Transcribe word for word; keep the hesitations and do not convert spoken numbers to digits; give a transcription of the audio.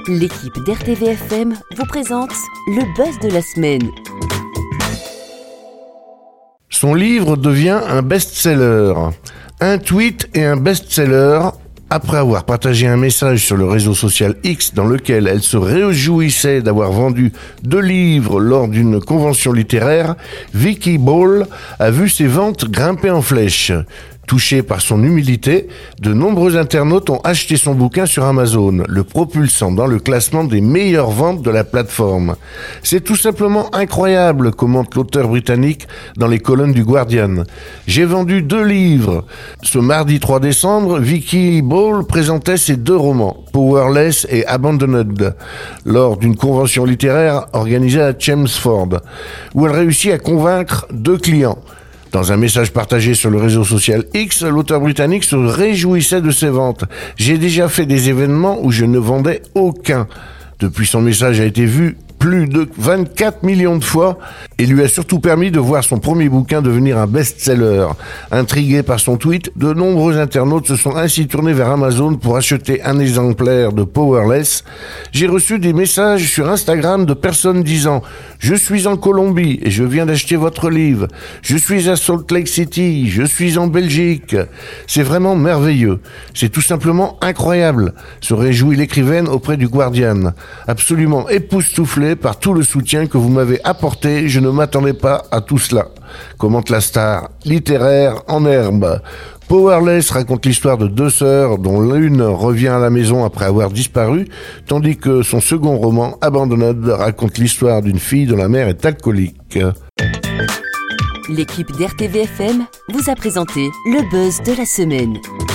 L'équipe d'R T V F M vous présente le buzz de la semaine. Son livre devient un best-seller. Un tweet et un best-seller. Après avoir partagé un message sur le réseau social X dans lequel elle se réjouissait d'avoir vendu deux livres lors d'une convention littéraire, Vicky Ball a vu ses ventes grimper en flèche. Touchée par son humilité, de nombreux internautes ont acheté son bouquin sur Amazon, le propulsant dans le classement des meilleures ventes de la plateforme. C'est tout simplement incroyable, commente l'auteur britannique dans les colonnes du Guardian. J'ai vendu deux livres. Ce mardi trois décembre, Vicky Ball présentait ses deux romans, Powerless et Abandoned, lors d'une convention littéraire organisée à Chelmsford, où elle réussit à convaincre deux clients. Dans un message partagé sur le réseau social X, l'auteur britannique se réjouissait de ses ventes. « J'ai déjà fait des événements où je ne vendais aucun. » Depuis, son message a été vu plus de vingt-quatre millions de fois et lui a surtout permis de voir son premier bouquin devenir un best-seller. Intrigués par son tweet, de nombreux internautes se sont ainsi tournés vers Amazon pour acheter un exemplaire de Powerless. J'ai reçu des messages sur Instagram de personnes disant « Je suis en Colombie et je viens d'acheter votre livre. Je suis à Salt Lake City. Je suis en Belgique. » C'est vraiment merveilleux. C'est tout simplement incroyable, se réjouit l'écrivaine auprès du Guardian. Absolument époustouflée par tout le soutien que vous m'avez apporté, je ne m'attendais pas à tout cela, commente la star littéraire en herbe. Powerless raconte l'histoire de deux sœurs dont l'une revient à la maison après avoir disparu, tandis que son second roman, Abandoned, raconte l'histoire d'une fille dont la mère est alcoolique. L'équipe d'R T V F M vous a présenté le buzz de la semaine.